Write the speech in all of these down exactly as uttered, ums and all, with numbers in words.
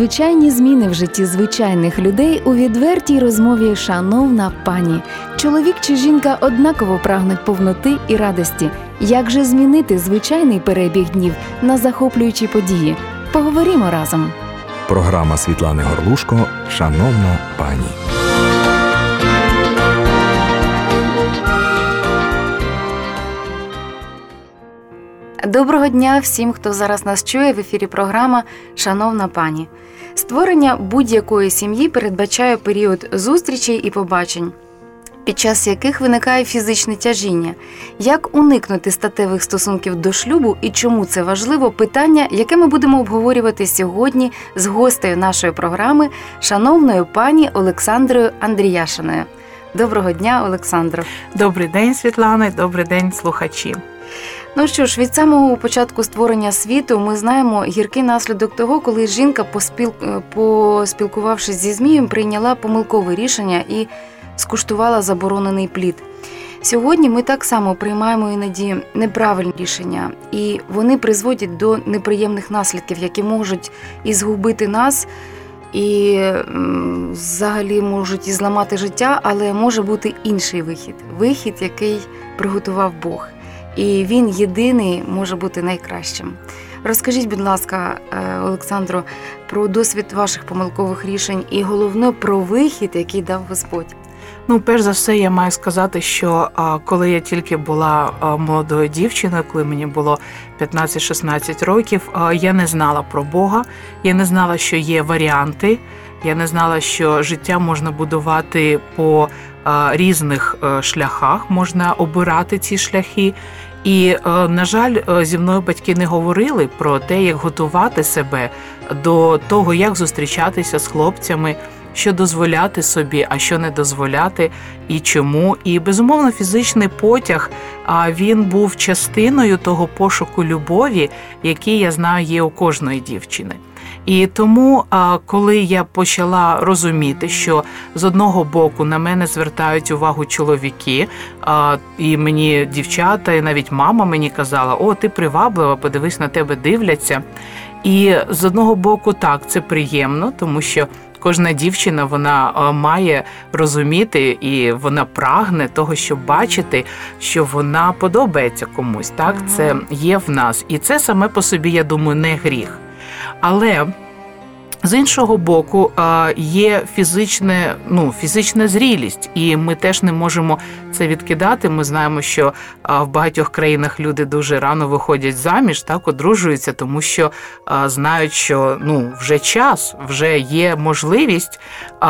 звичайні зміни в житті звичайних людей у відвертій розмові «Шановна пані». Чоловік чи жінка однаково прагнуть повноти і радості. Як же змінити звичайний перебіг днів на захоплюючі події? Поговоримо разом. Програма Світлани Горлушко «Шановна пані». Доброго дня всім, хто зараз нас чує. В ефірі програма «Шановна пані». Створення будь-якої сім'ї передбачає період зустрічей і побачень, під час яких виникає фізичне тяжіння. Як уникнути статевих стосунків до шлюбу і чому це важливо – питання, яке ми будемо обговорювати сьогодні з гостею нашої програми, шановною пані Олександрою Андріяшиною. Доброго дня, Олександро. Добрий день, Світлана, добрий день, слухачі. Ну що ж, від самого початку створення світу ми знаємо гіркий наслідок того, коли жінка, поспіл... поспілкувавшись зі Змієм, прийняла помилкове рішення і скуштувала заборонений плід. Сьогодні ми так само приймаємо іноді неправильні рішення, і вони призводять до неприємних наслідків, які можуть і згубити нас, і м, взагалі можуть і зламати життя, але може бути інший вихід. Вихід, який приготував Бог. І він єдиний може бути найкращим. Розкажіть, будь ласка, Олександро, про досвід ваших помилкових рішень і, головне, про вихід, який дав Господь. Ну, перш за все, я маю сказати, що а, коли я тільки була а, молодою дівчиною, коли мені було п'ятнадцять-шістнадцять років, а, я не знала про Бога, я не знала, що є варіанти, я не знала, що життя можна будувати по а, різних а, шляхах, можна обирати ці шляхи. І, на жаль, зі мною батьки не говорили про те, як готувати себе до того, як зустрічатися з хлопцями, що дозволяти собі, а що не дозволяти і чому. І, безумовно, фізичний потяг, він був частиною того пошуку любові, який, я знаю, є у кожної дівчини. І тому, коли я почала розуміти, що з одного боку на мене звертають увагу чоловіки, і мені дівчата, і навіть мама мені казала: «О, ти приваблива, подивись, на тебе дивляться». І з одного боку, так, це приємно, тому що кожна дівчина, вона має розуміти і вона прагне того, щоб бачити, що вона подобається комусь. Так, ага. Це є в нас. І це саме по собі, я думаю, не гріх. Але з іншого боку, є фізичне, ну, фізична зрілість, і ми теж не можемо це відкидати. Ми знаємо, що в багатьох країнах люди дуже рано виходять заміж, так, одружуються, тому що знають, що ну, вже час, вже є можливість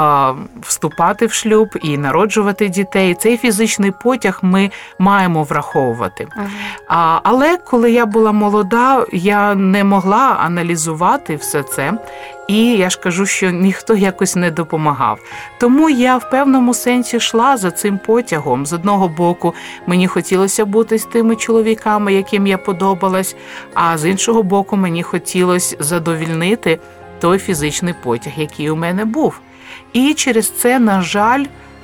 вступати в шлюб і народжувати дітей. Цей фізичний потяг ми маємо враховувати. Ага. Але коли я була молода, я не могла аналізувати все це. І я ж кажу, що ніхто якось не допомагав. Тому я в певному сенсі йшла за цим потягом. З одного боку, мені хотілося бути з тими чоловіками, яким я подобалась, а з іншого боку, мені хотілося задовільнити той фізичний потяг, який у мене був. І через це, на жаль,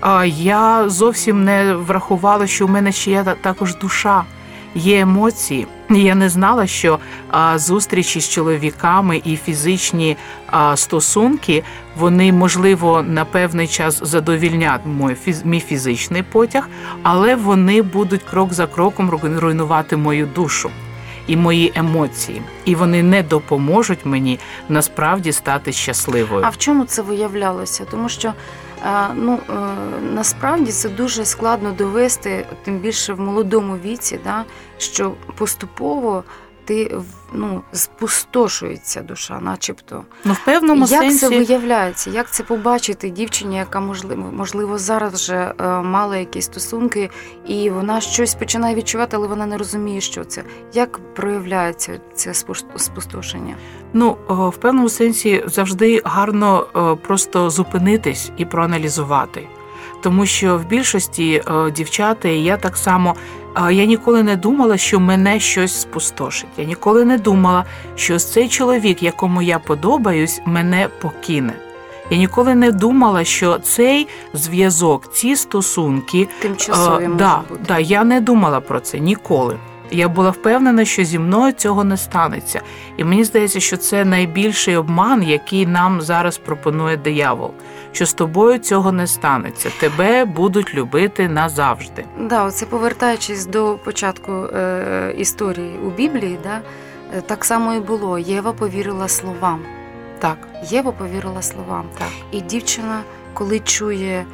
я зовсім не врахувала, що у мене ще є також душа. Є емоції. Я не знала, що а, зустрічі з чоловіками і фізичні а, стосунки, вони, можливо, на певний час задовільнять мій, фіз, мій фізичний потяг, але вони будуть крок за кроком руйнувати мою душу і мої емоції. І вони не допоможуть мені насправді стати щасливою. А в чому це виявлялося? Тому що ну, насправді це дуже складно довести, тим більше в молодому віці, да, що поступово ти, ну, спустошується душа, начебто. Ну, в певному як сенсі... це виявляється? Як це побачити дівчині, яка, можливо, можливо зараз вже е, мала якісь стосунки, і вона щось починає відчувати, але вона не розуміє, що це. Як проявляється це спустошення? Ну, в певному сенсі завжди гарно просто зупинитись і проаналізувати. Тому що в більшості дівчата, і я так само, я ніколи не думала, що мене щось спустошить. Я ніколи не думала, що цей чоловік, якому я подобаюсь, мене покине. Я ніколи не думала, що цей зв'язок, ці стосунки... Тимчасові а, може да, бути. Да, я не думала про це ніколи. Я була впевнена, що зі мною цього не станеться. І мені здається, що це найбільший обман, який нам зараз пропонує диявол. Що з тобою цього не станеться. Тебе будуть любити назавжди. Да, оце повертаючись до початку е, історії у Біблії, да, е, так само і було. Єва повірила словам. Так. Єва повірила словам. Так. І дівчина, коли чує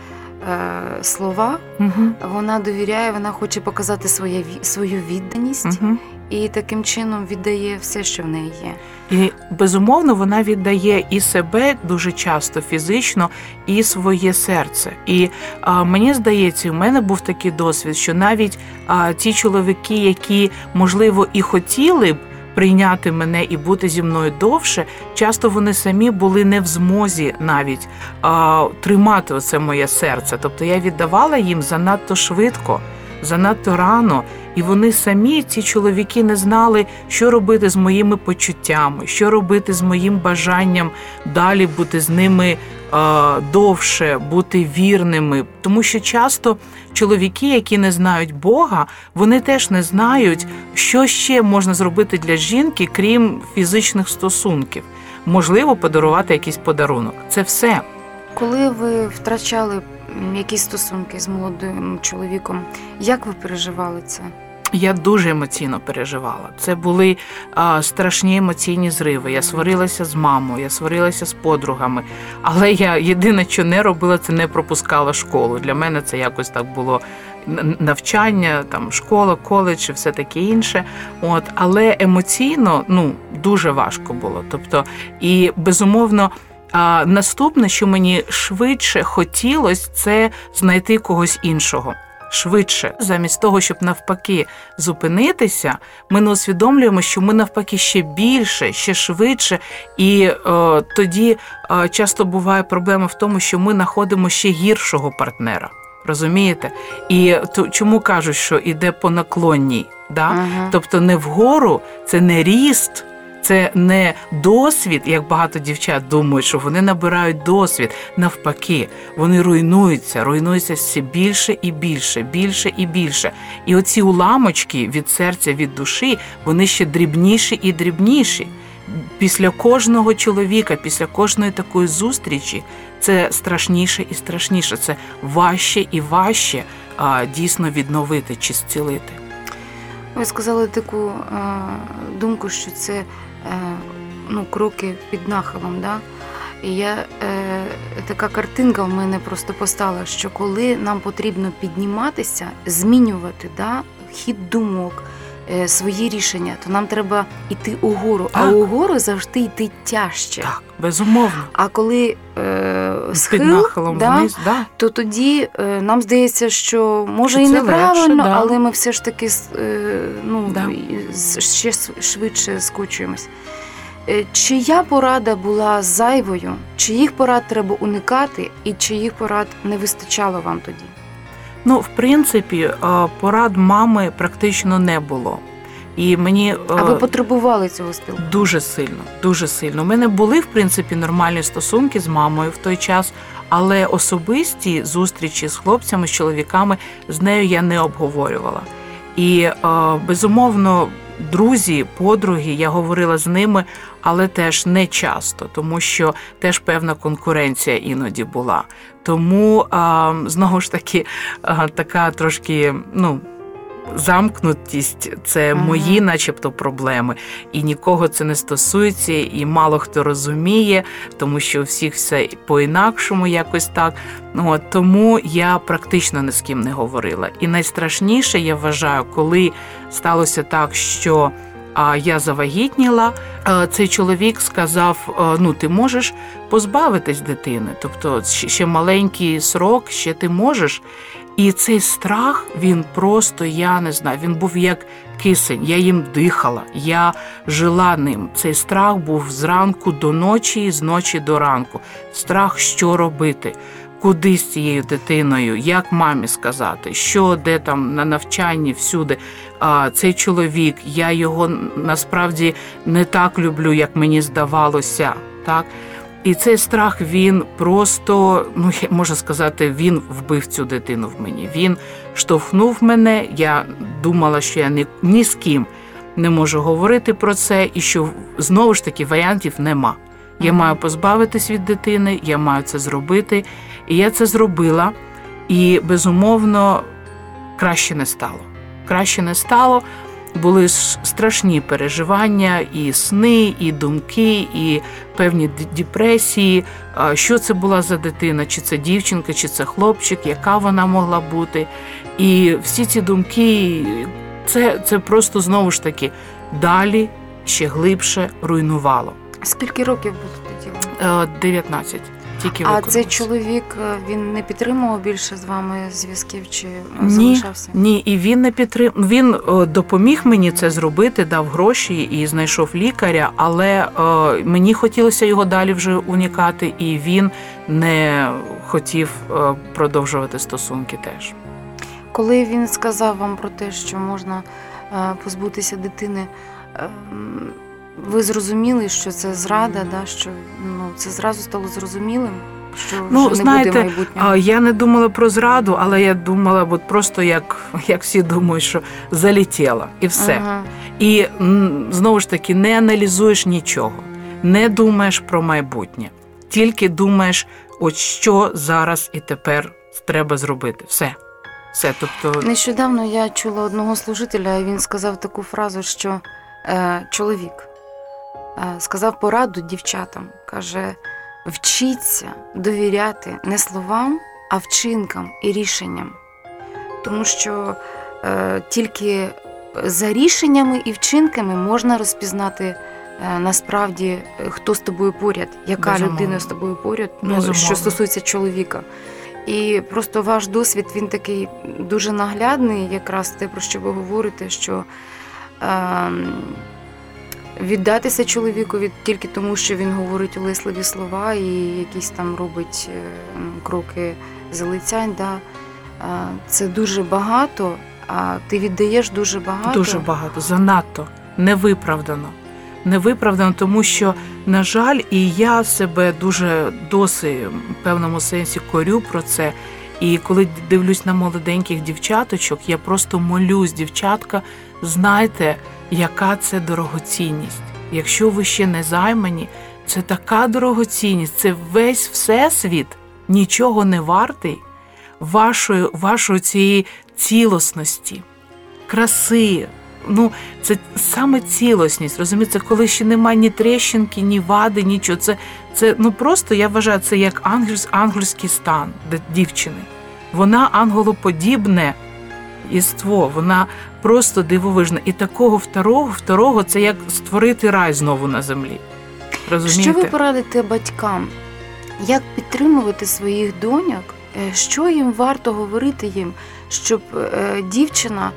е, слова, Угу. вона довіряє, вона хоче показати своє, свою відданість, Угу. і таким чином віддає все, що в неї є. І, безумовно, вона віддає і себе дуже часто фізично, і своє серце. І а, мені здається, у мене був такий досвід, що навіть а, ті чоловіки, які, можливо, і хотіли б прийняти мене і бути зі мною довше, часто вони самі були не в змозі навіть а, тримати оце моє серце. Тобто я віддавала їм занадто швидко, занадто рано, і вони самі, ці чоловіки, не знали, що робити з моїми почуттями, що робити з моїм бажанням далі бути з ними е, довше, бути вірними. Тому що часто чоловіки, які не знають Бога, вони теж не знають, що ще можна зробити для жінки, крім фізичних стосунків. Можливо, подарувати якийсь подарунок. Це все. Коли ви втрачали якісь стосунки з молодим чоловіком, як ви переживали це? Я дуже емоційно переживала. Це були а, страшні емоційні зриви. Я сварилася з мамою, я сварилася з подругами. Але я єдине, що не робила, це не пропускала школу. Для мене це якось так було навчання, там школа, коледж і все таке інше. От, але емоційно, ну, дуже важко було. Тобто, і безумовно, а, наступне, що мені швидше хотілося, це знайти когось іншого. Швидше. Замість того, щоб навпаки зупинитися, ми не усвідомлюємо, що ми навпаки ще більше, ще швидше. І е, тоді е, часто буває проблема в тому, що ми знаходимо ще гіршого партнера. Розумієте? І то, чому кажуть, що іде по наклонній? Да? Ага. Тобто не вгору, це не ріст, це не досвід, як багато дівчат думають, що вони набирають досвід. Навпаки, вони руйнуються, руйнуються все більше і більше, більше і більше. І оці уламочки від серця, від душі, вони ще дрібніші і дрібніші. Після кожного чоловіка, після кожної такої зустрічі, це страшніше і страшніше, це важче і важче а, дійсно відновити чи зцілити. Ви сказали таку е, думку, що це е, ну, кроки під нахилом. Да? І я, е, така картинка в мене просто постала, що коли нам потрібно підніматися, змінювати, да, хід думок, е, свої рішення, то нам треба йти угору. Так. А угору завжди йти тяжче. Так, безумовно. А коли е, схил, Під нахилом да, вниз, да. то тоді е, нам здається, що може Що і це неправильно, легше, да. але ми все ж таки е, ну, Да. ще швидше скочуємось. Е, чия порада була зайвою, чиїх порад треба уникати і чиїх порад не вистачало вам тоді? Ну, в принципі, порад мами практично не було. І мені А ви потребували цього спілкування? дуже сильно, дуже сильно. У мене були, в принципі, нормальні стосунки з мамою в той час, але особисті зустрічі з хлопцями, з чоловіками, з нею я не обговорювала. І, безумовно, друзі, подруги, я говорила з ними, але теж не часто, тому що теж певна конкуренція іноді була. Тому, знову ж таки, така трошки, ну, замкнутість – це ага. мої начебто проблеми. І нікого це не стосується, і мало хто розуміє, тому що у всіх все по-інакшому якось так. От, тому я практично ні з ким не говорила. І найстрашніше, я вважаю, коли сталося так, що а я завагітніла, цей чоловік сказав, ну, ти можеш позбавитись дитини, тобто ще маленький срок, ще ти можеш. І цей страх, він просто, я не знаю, він був як кисень, я їм дихала, я жила ним. Цей страх був зранку до ночі, з ночі до ранку. Страх, що робити, куди з цією дитиною, як мамі сказати, що, де там, на навчанні, всюди. А цей чоловік, я його насправді не так люблю, як мені здавалося, так? І цей страх, він просто, ну, можна сказати, він вбив цю дитину в мені. Він штовхнув мене, я думала, що я ні, ні з ким не можу говорити про це, і що, знову ж таки, варіантів нема. Я маю позбавитись від дитини, я маю це зробити. І я це зробила, і, безумовно, краще не стало. Краще не стало. Були страшні переживання, і сни, і думки, і певні депресії. Що це була за дитина? Чи це дівчинка, чи це хлопчик? Яка вона могла бути? І всі ці думки, це, це просто, знову ж таки, далі, ще глибше руйнувало. Скільки років було тоді? дев'ятнадцять. Тільки а цей чоловік, він не підтримував більше з вами зв'язків чи ні, залишався? Ні, і він не підтримував. Він допоміг мені це зробити, дав гроші і знайшов лікаря, але о, мені хотілося його далі вже уникати, і він не хотів о, продовжувати стосунки теж. Коли він сказав вам про те, що можна е, позбутися дитини, е, ви зрозуміли, що це зрада, да, що ну, це зразу стало зрозумілим, що ну, вже знаєте, не буде майбутнього? Я не думала про зраду, але я думала, от просто як, як всі думають, що залетіла, і все. Ага. І знову ж таки, не аналізуєш нічого, не думаєш про майбутнє, тільки думаєш, от що зараз і тепер треба зробити. Все. Все, тобто... Нещодавно я чула одного служителя, і він сказав таку фразу, що е, чоловік е, сказав пораду дівчатам, каже, вчіться довіряти не словам, а вчинкам і рішенням. Тому що е, тільки за рішеннями і вчинками можна розпізнати е, насправді, хто з тобою поряд, яка Безумовно. людина з тобою поряд, ну, що стосується чоловіка. І просто ваш досвід, він такий дуже наглядний, якраз те, про що ви говорите, що е, віддатися чоловікові тільки тому, що він говорить улесливі слова і якісь там робить е, кроки залицянь, да, е, це дуже багато, а ти віддаєш дуже багато. Дуже багато, занадто, невиправдано. Невиправдано, тому що, на жаль, і я себе дуже досить в певному сенсі корю про це. І коли дивлюсь на молоденьких дівчаточок, я просто молюсь, дівчатка, знайте, яка це дорогоцінність. Якщо ви ще не займані, це така дорогоцінність, це весь всесвіт нічого не вартий вашої, вашої цієї цілісності, краси. Ну, це саме цілісність, розумієте, коли ще немає ні тріщинки, ні вади, нічого. Це, це ну просто, я вважаю, це як ангельс, ангельський стан дівчини. Вона анголоподібне єство, вона просто дивовижна. І такого второго, второго це як створити рай знову на землі. Розумієте? Що ви порадите батькам? Як підтримувати своїх доньок? Що їм варто говорити їм, щоб дівчина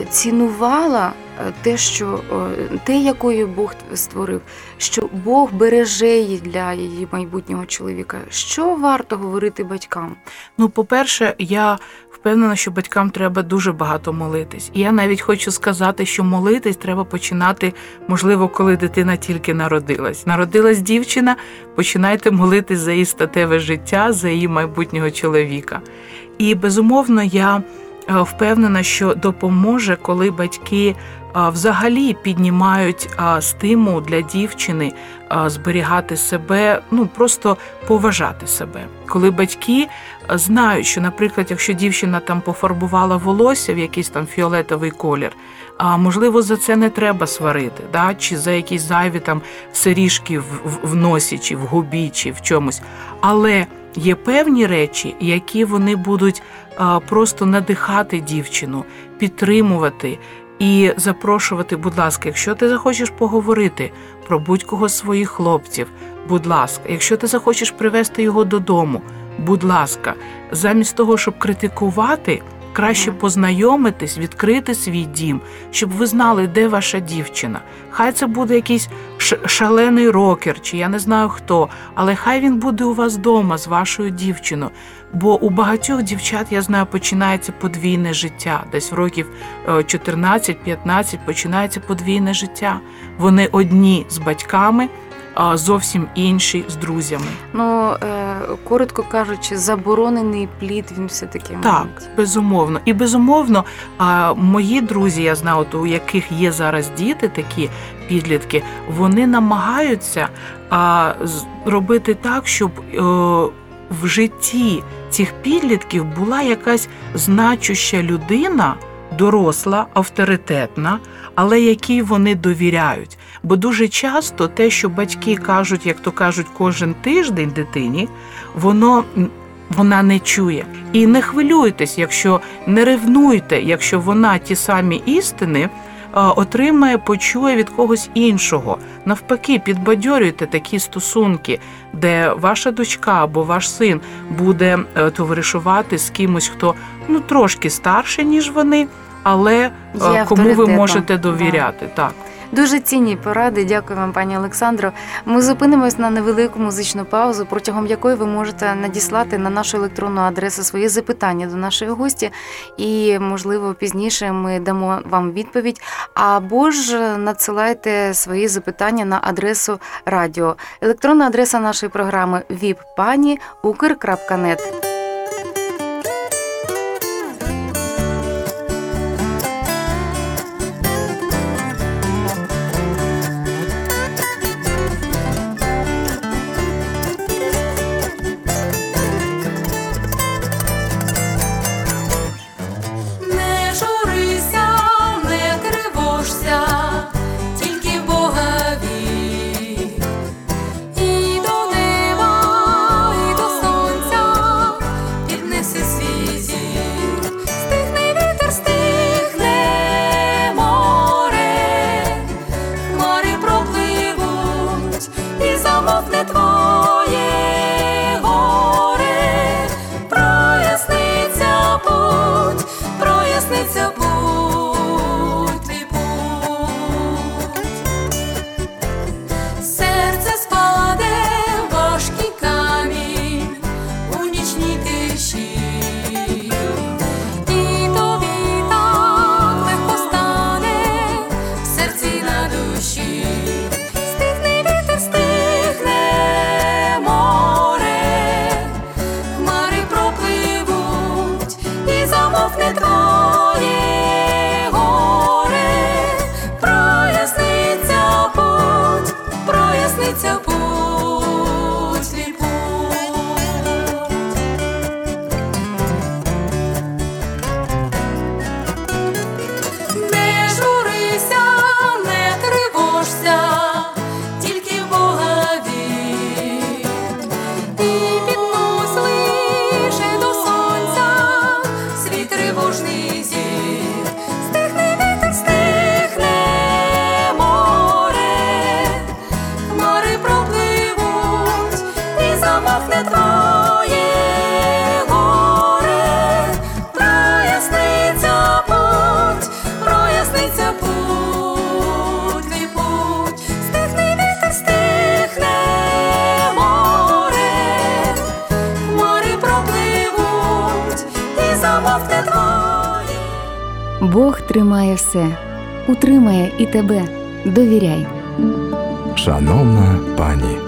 цінувала те, що, те, якою Бог створив, що Бог береже її для її майбутнього чоловіка? Що варто говорити батькам? Ну, по-перше, я впевнена, що батькам треба дуже багато молитись. І я навіть хочу сказати, що молитись треба починати, можливо, коли дитина тільки народилась. Народилась дівчина, починайте молитись за її статеве життя, за її майбутнього чоловіка. І, безумовно, я впевнена, що допоможе, коли батьки взагалі піднімають стимул для дівчини зберігати себе, ну просто поважати себе. Коли батьки знають, що, наприклад, якщо дівчина там пофарбувала волосся в якийсь там фіолетовий колір, а можливо, за це не треба сварити, да? Чи за якісь зайві там серіжки в, в, в носі, чи в губі, чи в чомусь. Але є певні речі, які вони будуть а, просто надихати дівчину, підтримувати і запрошувати, будь ласка, якщо ти захочеш поговорити про будь-кого з своїх хлопців, будь ласка, якщо ти захочеш привезти його додому, будь ласка, замість того, щоб критикувати, краще познайомитись, відкрити свій дім, щоб ви знали, де ваша дівчина. Хай це буде якийсь шалений рокер, чи я не знаю хто, але хай він буде у вас вдома з вашою дівчиною. Бо у багатьох дівчат, я знаю, починається подвійне життя. Десь в років чотирнадцять-п'ятнадцять починається подвійне життя. Вони одні з батьками, зовсім інші з друзями. Ну, коротко кажучи, заборонений плід, він все-таки... Так, мабуть. безумовно. І безумовно, мої друзі, я знаю, от у яких є зараз діти, такі підлітки, вони намагаються робити так, щоб в житті цих підлітків була якась значуща людина, доросла, авторитетна, але якій вони довіряють. Бо дуже часто те, що батьки кажуть, як то кажуть, кожен тиждень дитині, воно, вона не чує. І не хвилюйтесь, якщо не ревнуйте, якщо вона ті самі істини отримає, почує від когось іншого. Навпаки, підбадьорюйте такі стосунки, де ваша дочка або ваш син буде товаришувати з кимось, хто ну трошки старше, ніж вони, але є кому ви можете довіряти. Так. Дуже цінні поради. Дякую вам, пані Олександро. Ми зупинимось на невелику музичну паузу, протягом якої ви можете надіслати на нашу електронну адресу свої запитання до нашої гості. І, можливо, пізніше ми дамо вам відповідь. Або ж надсилайте свої запитання на адресу радіо. Електронна адреса нашої програми ві ай пі пані укр крапка нет. Бог тримає все, утримає і тебе. Довіряй. Шановна пані.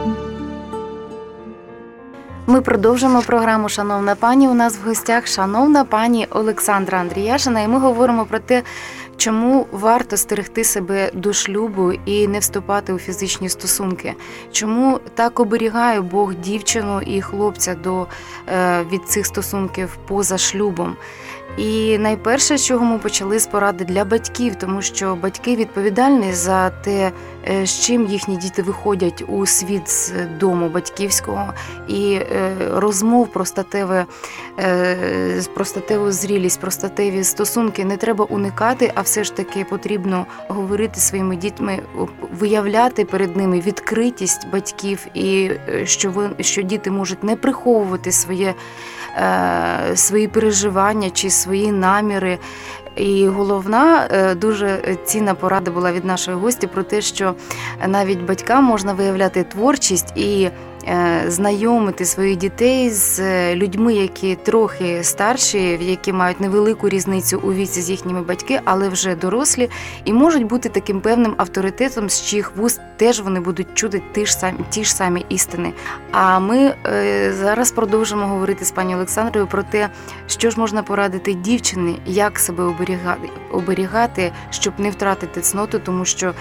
Ми продовжимо програму «Шановна пані». У нас в гостях шановна пані Олександра Андріяшина, і ми говоримо про те, чому варто стерегти себе до шлюбу і не вступати у фізичні стосунки. Чому так оберігає Бог дівчину і хлопця до, від цих стосунків поза шлюбом. І найперше, з чого ми почали, з поради для батьків, тому що батьки відповідальні за те, з чим їхні діти виходять у світ з дому батьківського, і розмов про статеве, про статеву зрілість, про статеві стосунки не треба уникати, а все ж таки потрібно говорити своїми дітьми, виявляти перед ними відкритість батьків, і що, ви, що діти можуть не приховувати своє, свої переживання чи свої наміри. І головна, дуже цінна порада була від нашої гості про те, що навіть батькам можна виявляти творчість і знайомити своїх дітей з людьми, які трохи старші, які мають невелику різницю у віці з їхніми батьками, але вже дорослі, і можуть бути таким певним авторитетом, з чиїх вуст теж вони будуть чути ті ж самі, ті ж самі істини. А ми е, зараз продовжимо говорити з пані Олександрою про те, що ж можна порадити дівчині, як себе оберігати, оберігати, щоб не втратити цноту, тому що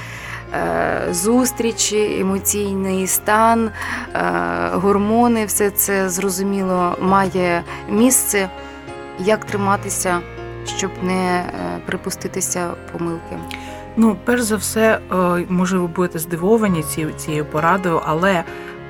зустрічі, емоційний стан, гормони, все це, зрозуміло, має місце. Як триматися, щоб не припуститися помилки? Ну, перш за все, може, ви будете здивовані цією порадою, але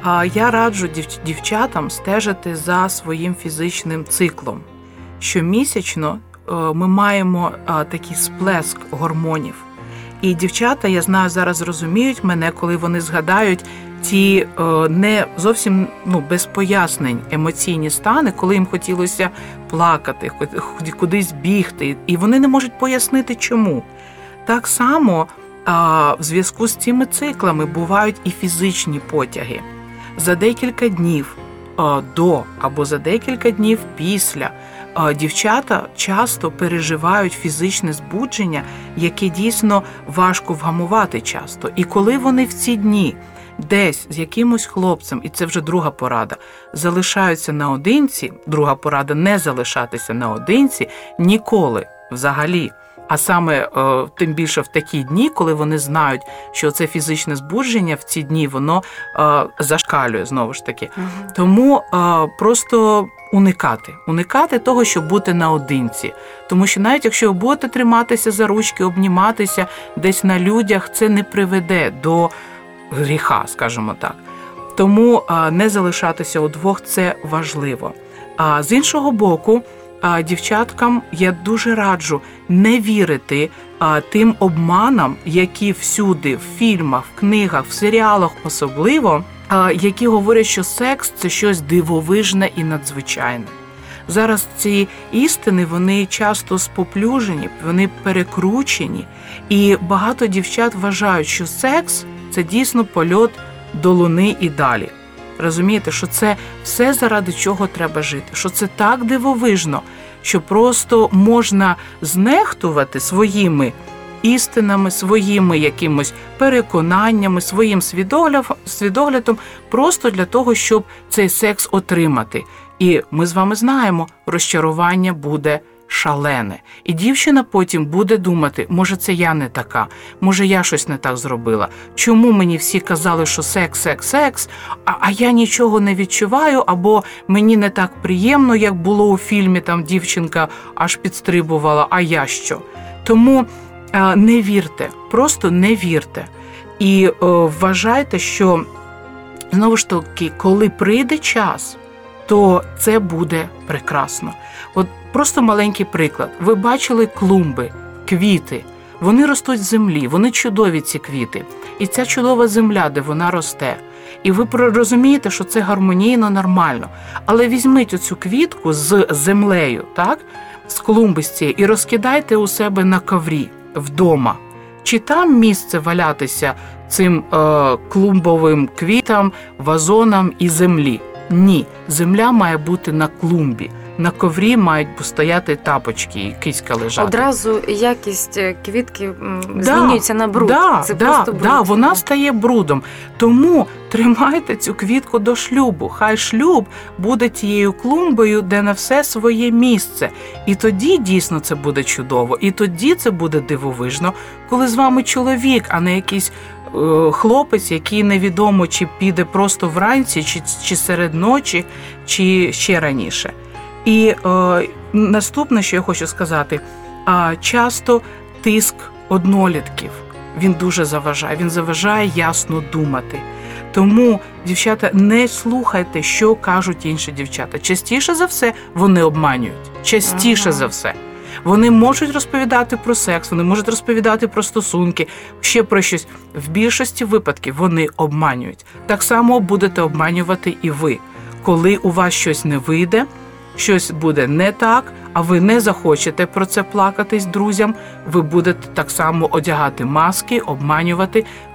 я раджу дівчатам стежити за своїм фізичним циклом. Щомісячно ми маємо такий сплеск гормонів. І дівчата, я знаю, зараз розуміють мене, коли вони згадають ті е, не зовсім ну, без пояснень емоційні стани, коли їм хотілося плакати, кудись бігти, і вони не можуть пояснити, чому. Так само е, в зв'язку з цими циклами бувають і фізичні потяги. За декілька днів е, до або за декілька днів після дівчата часто переживають фізичне збудження, яке дійсно важко вгамувати часто. І коли вони в ці дні десь з якимось хлопцем, і це вже друга порада, залишаються наодинці, друга порада – не залишатися наодинці ніколи взагалі. А саме, тим більше в такі дні, коли вони знають, що це фізичне збудження в ці дні, воно зашкалює, знову ж таки. Угу. Тому просто уникати. Уникати того, щоб бути наодинці. Тому що навіть якщо ви будете триматися за ручки, обніматися десь на людях, це не приведе до гріха, скажімо так. Тому не залишатися удвох – це важливо. А з іншого боку, А дівчаткам я дуже раджу не вірити а, тим обманам, які всюди, в фільмах, в книгах, в серіалах особливо, а, які говорять, що секс – це щось дивовижне і надзвичайне. Зараз ці істини, вони часто споплюжені, вони перекручені, і багато дівчат вважають, що секс – це дійсно польот до луни і далі. Розумієте, що це все заради чого треба жити, що це так дивовижно, що просто можна знехтувати своїми істинами, своїми якимось переконаннями, своїм свідоглядом просто для того, щоб цей секс отримати. І ми з вами знаємо, розчарування буде шалене. І дівчина потім буде думати, може це я не така, може я щось не так зробила. Чому мені всі казали, що секс, секс, секс, а, а я нічого не відчуваю, або мені не так приємно, як було у фільмі, там дівчинка аж підстрибувала, а я що? Тому е, не вірте, просто не вірте. І е, вважайте, що, знову ж таки, коли прийде час, то це буде прекрасно. От просто маленький приклад. Ви бачили клумби, квіти. Вони ростуть з землі, вони чудові, ці квіти. І ця чудова земля, де вона росте. І ви розумієте, що це гармонійно, нормально. Але візьміть оцю квітку з землею, так, з клумби з цієї, і розкидайте у себе на коврі вдома. Чи там місце валятися цим е, клумбовим квітам, вазонам і землі? Ні, земля має бути на клумбі. На коврі мають стояти тапочки і киська лежати. Одразу якість квітки да, змінюється на бруд. Да, Це да, просто бруд. Да, вона стає брудом. Тому тримайте цю квітку до шлюбу. Хай шлюб буде тією клумбою, де на все своє місце. І тоді дійсно це буде чудово. І тоді це буде дивовижно, коли з вами чоловік, а не якийсь е, хлопець, який невідомо, чи піде просто вранці, чи, чи серед ночі, чи ще раніше. І е, наступне, що я хочу сказати, е, часто тиск однолітків, він дуже заважає, він заважає ясно думати. Тому, дівчата, не слухайте, що кажуть інші дівчата. Частіше за все вони обманюють, частіше ага. за все. Вони можуть розповідати про секс, вони можуть розповідати про стосунки, ще про щось. В більшості випадків вони обманюють. Так само будете обманювати і ви. Коли у вас щось не вийде, щось буде не так, а ви не захочете про це плакатись друзям, ви будете так само одягати маски, обманювати.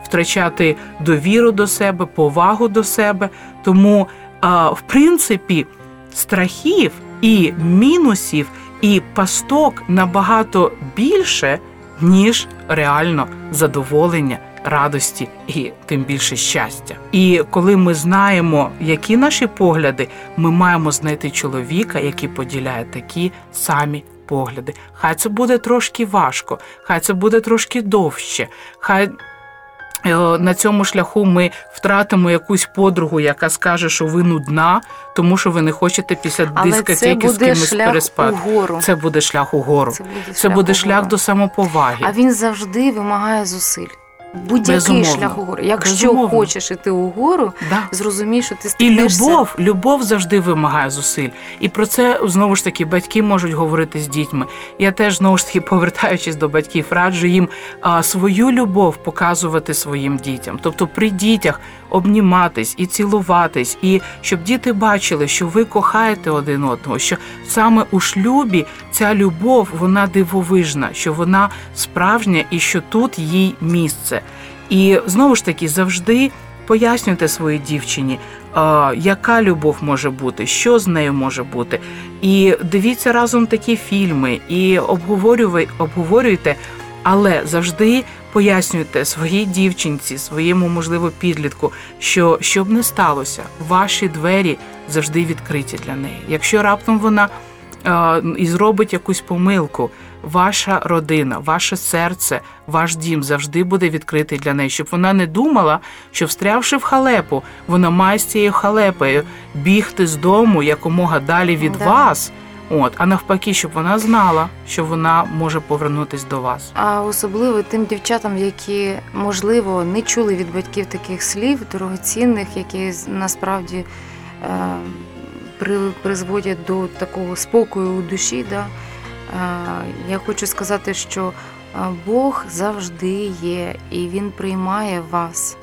втрачати довіру до себе, повагу до себе. Тому, в принципі, страхів і мінусів, і пасток набагато більше, ніж реально задоволення, радості і тим більше щастя. І коли ми знаємо, які наші погляди, ми маємо знайти чоловіка, який поділяє такі самі погляди. Хай це буде трошки важко, хай це буде трошки довше, хай на цьому шляху ми втратимо якусь подругу, яка скаже, що ви нудна, тому що ви не хочете після дискотеки з кимось переспати. Угору. Це буде шлях угору. Це буде шлях, це буде шлях угору. До самоповаги. А він завжди вимагає зусиль. Будь-який Безумовно. шлях угору. Якщо Безумовно. хочеш іти угору, да. зрозумій, що ти І стикнешся. любов, любов завжди вимагає зусиль. І про це, знову ж таки, батьки можуть говорити з дітьми. Я теж, знову ж таки, повертаючись до батьків, раджу їм а, свою любов показувати своїм дітям. Тобто при дітях обніматись і цілуватись, і щоб діти бачили, що ви кохаєте один одного, що саме у шлюбі ця любов, вона дивовижна, що вона справжня і що тут їй місце. І знову ж таки, завжди пояснюйте своїй дівчині, яка любов може бути, що з нею може бути. І дивіться разом такі фільми, і обговорюйте, але завжди пояснюйте своїй дівчинці, своєму, можливо, підлітку, що, що б не сталося, ваші двері завжди відкриті для неї. Якщо раптом вона е, і зробить якусь помилку, ваша родина, ваше серце, ваш дім завжди буде відкритий для неї, щоб вона не думала, що, встрявши в халепу, вона має з цією халепою бігти з дому якомога далі від да. вас, от, а навпаки, щоб вона знала, що вона може повернутися до вас. А особливо тим дівчатам, які, можливо, не чули від батьків таких слів дорогоцінних, які насправді е, при, призводять до такого спокою у душі, да? Я хочу сказати, що Бог завжди є, і Він приймає вас.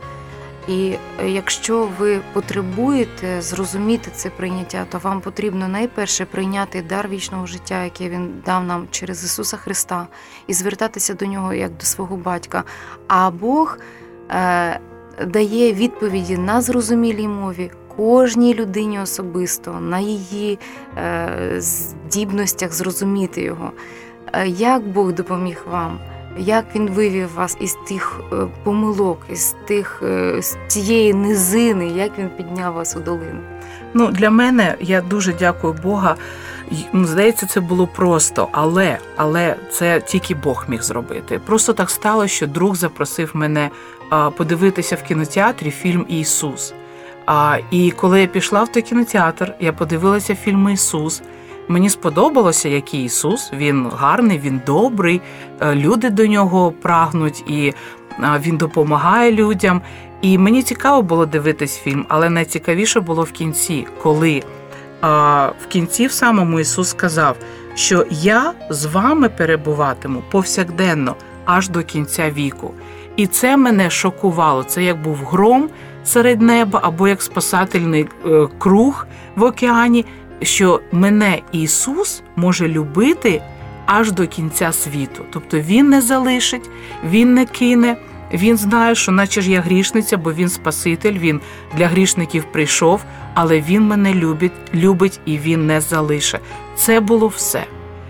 І якщо ви потребуєте зрозуміти це прийняття, то вам потрібно найперше прийняти дар вічного життя, який Він дав нам через Ісуса Христа, і звертатися до Нього як до свого батька. А Бог е, дає відповіді на зрозумілій мові кожній людині особисто, на її е, здібностях зрозуміти Його. Е, як Бог допоміг вам? Як Він вивів вас із тих е, помилок, із тих, е, з цієї низини, як Він підняв вас у долину? Ну, для мене, я дуже дякую Бога. Здається, це було просто, але, але це тільки Бог міг зробити. Просто так стало, що друг запросив мене а, подивитися в кінотеатрі фільм «Ісус». А, і коли я пішла в той кінотеатр, я подивилася фільм «Ісус». Мені сподобалося, який Ісус. Він гарний, він добрий, люди до нього прагнуть, і він допомагає людям. І мені цікаво було дивитись фільм, але найцікавіше було в кінці, коли а, в кінці в самому Ісус сказав, що я з вами перебуватиму повсякденно аж до кінця віку. І це мене шокувало. Це як був гром серед неба, або як спасательний е, круг в океані, що мене Ісус може любити аж до кінця світу. Тобто Він не залишить, Він не кине, Він знає, що наче ж я грішниця, бо Він Спаситель, Він для грішників прийшов, але Він мене любить, любить і Він не залишить. Це було все.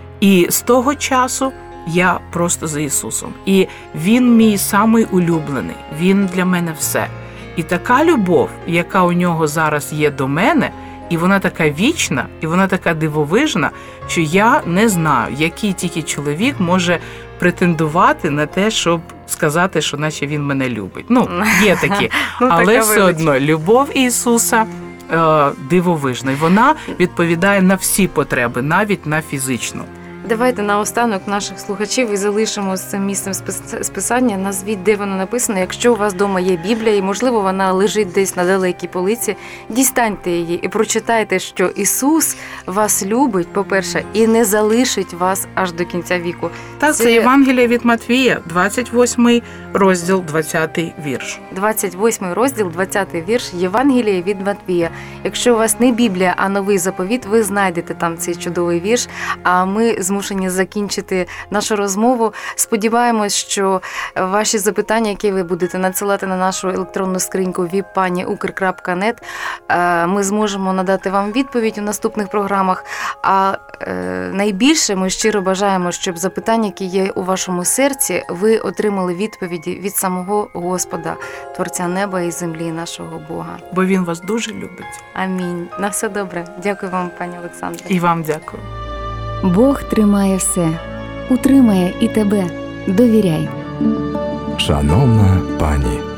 І з того часу я просто за Ісусом. І Він мій самий улюблений, Він для мене все. І така любов, яка у нього зараз є до мене, і вона така вічна, і вона така дивовижна, що я не знаю, який тільки чоловік може претендувати на те, щоб сказати, що наче він мене любить. Ну, є такі. Але все одно любов Ісуса е, дивовижна. І вона відповідає на всі потреби, навіть на фізичну. Давайте наостанок наших слухачів і залишимо з цим місцем списання. Назвіть, де воно написано. Якщо у вас вдома є Біблія, і, можливо, вона лежить десь на далекій полиці, дістаньте її і прочитайте, що Ісус вас любить, по-перше, і не залишить вас аж до кінця віку. Так, це, це Євангеліє від Матвія, двадцять восьмий розділ, двадцятий вірш. двадцять восьмий розділ, двадцятий вірш, Євангеліє від Матвія. Якщо у вас не Біблія, а новий заповіт, ви знайдете там цей чудовий вірш, а ми з змушені закінчити нашу розмову. Сподіваємось, що ваші запитання, які ви будете надсилати на нашу електронну скриньку віп пані укр крапка нет, ми зможемо надати вам відповідь у наступних програмах. А найбільше ми щиро бажаємо, щоб запитання, які є у вашому серці, ви отримали відповіді від самого Господа, Творця неба і землі, нашого Бога. Бо Він вас дуже любить. Амінь. На все добре. Дякую вам, пані Олександре. І вам дякую. Бог тримає все, утримає і тебе. Довіряй. Шановна пані.